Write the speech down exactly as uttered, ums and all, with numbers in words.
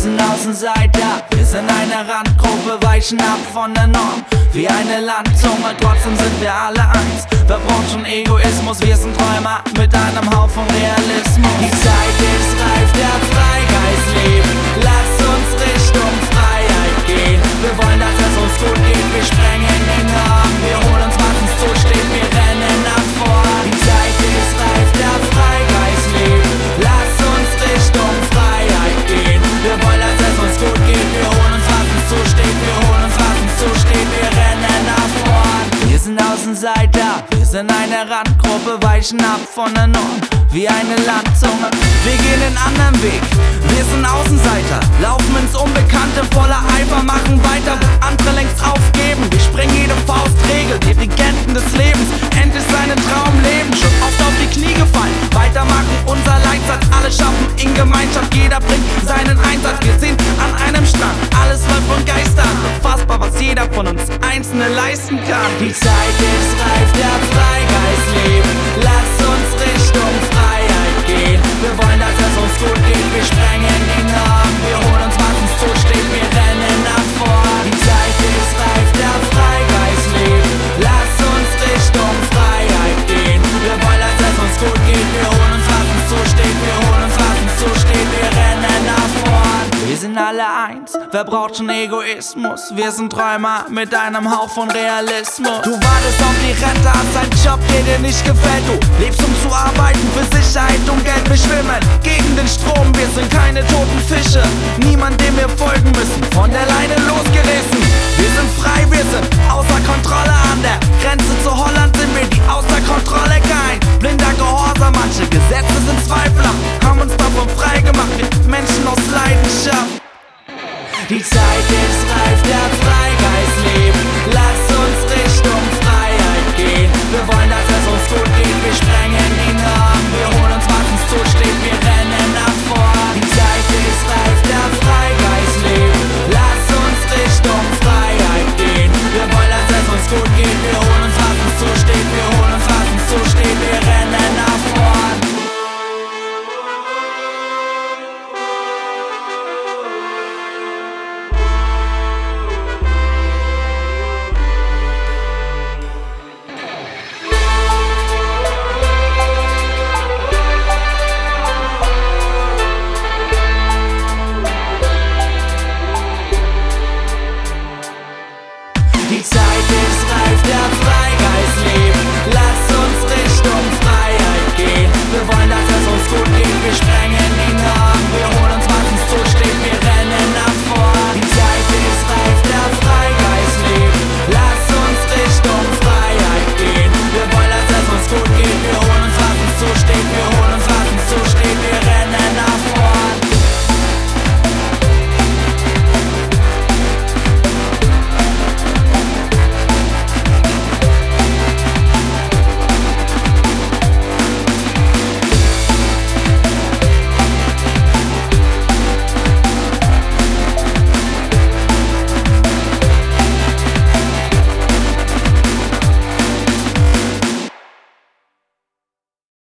sind Außenseiter, wir sind eine Randgruppe, weichen ab von der Norm wie eine Landzunge, trotzdem sind wir alle eins. Wer braucht schon Egoismus? Wir sind Träumer mit einem Haufen Realismus. Die Zeit ist reif, der Freigeist lebt. Lass uns Richtung Freiheit gehen. Wir wollen, dass es uns gut geht. Wir sprengen den Rahmen, wir holen uns, was uns zusteht. Wir rennen nach vorn. Die Zeit ist reif, der Freigeist lebt. Lass uns Richtung Freiheit gehen. Wir wollen, dass es uns gut geht. Wir holen uns, was uns zusteht. Wir holen uns, was uns zusteht. Wir rennen nach vorn. Wir sind Außenseiter, wir sind eine Randgruppe, weichen ab von der Norm wie eine Landzunge. Wir gehen den anderen Weg, wir sind Außenseiter, laufen ins Unbekannte voller Eifer, machen weiter, wo andere längst aufgeben. Wir sprengen jede Faustregel, Dirigenten des Lebens, endlich seinen Traum leben. Schon oft auf die Knie gefallen, weitermachen unser Leitsatz. Alle schaffen in Gemeinschaft, jeder bringt seinen Einsatz. Wir sind an einem Strand, alles läuft von Geistern. Unfassbar, was jeder von uns Einzelne leisten kann. Die Zeit ist reif, der Freigeist lebt. Lass uns Richtung Freiheit gehen. Wir wollen, dass es uns gut geht. Wir sprengen den Rahmen, wir holen uns, was uns zusteht. Wir rennen nach vorn. Die Zeit ist reif, der Freigeist lebt. Lass uns Richtung Freiheit gehen. Wir wollen, dass es uns gut geht. Wir holen uns, was uns zusteht. Wir holen uns, was uns zusteht. Wir rennen nach vorn. Wir sind alle eins, wer braucht schon Egoismus? Wir sind Träumer mit einem Hauch von Realismus. Du wartest auf die Rente, hast einen Job, der dir nicht gefällt. Du lebst um zu arbeiten, für Sicherheit und Geld. Wir schwimmen gegen den Strom, wir sind keine toten Fische. Niemand, dem wir folgen müssen, von der Leine losgerissen. Wir sind frei, wir sind außer Kontrolle. An der Grenze zu Holland sind wir die außer Kontrolle. Kein blinder Gehorsam, manche Gesetze sind zweifelhaft, haben uns davon frei gemacht, wir Menschen aus Leidenschaft. Die Zeit ist reif, der